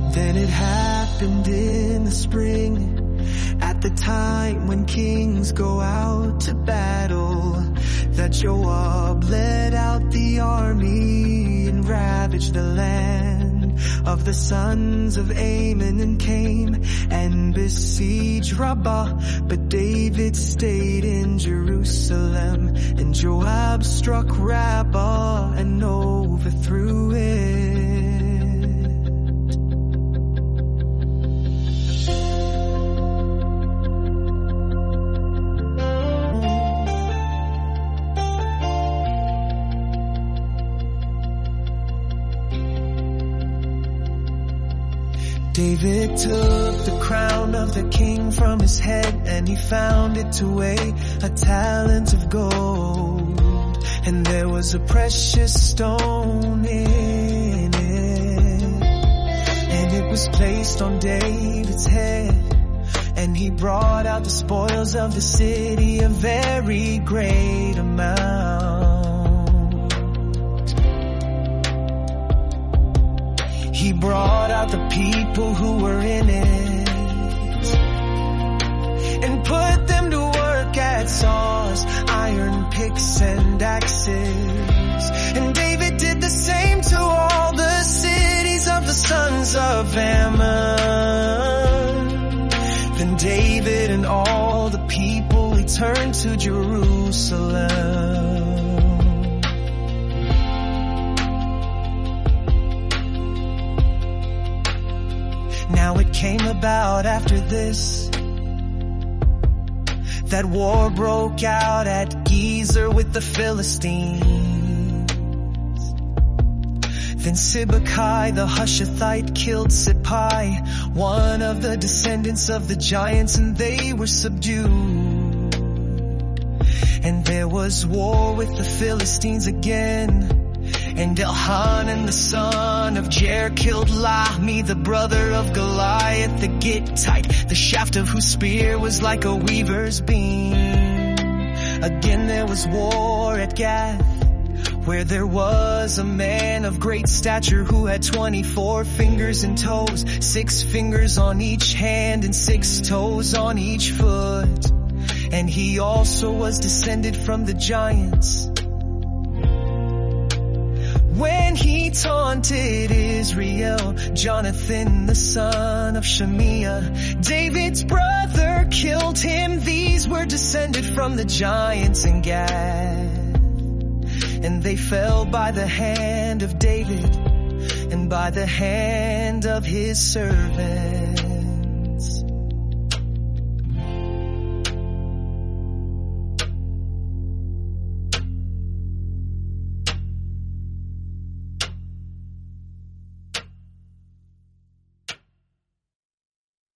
Then it happened in the spring, at the time when kings go out to battle, that Joab led out the army and ravaged the land of the sons of Ammon, and came and besieged Rabbah. But David stayed in Jerusalem, and Joab struck Rabbah and overthrew it. David took the crown of the king from his head, and he found it to weigh a talent of gold. And there was a precious stone in it, and it was placed on David's head. And he brought out the spoils of the city, a very great amount. He brought out the people who were in it, and put them to work at saws, iron picks and axes. And David did the same to all the cities of the sons of Ammon. Then David and all the people returned to Jerusalem. Now it came about after this that war broke out at Gezer with the Philistines. Then Sibbecai the Hushathite killed Sippai, one of the descendants of the giants, and they were subdued. And there was war with the Philistines again. And Elhanan the son of Jair killed Lahmi, the brother of Goliath the Gittite, the shaft of whose spear was like a weaver's beam. Again there was war at Gath, where there was a man of great stature who had 24 fingers and toes, 6 fingers on each hand and 6 toes on each foot. And he also was descended from the giants. When he taunted Israel, Jonathan the son of Shemiah, David's brother, killed him. These were descended from the giants in Gath. And they fell by the hand of David and by the hand of his servants.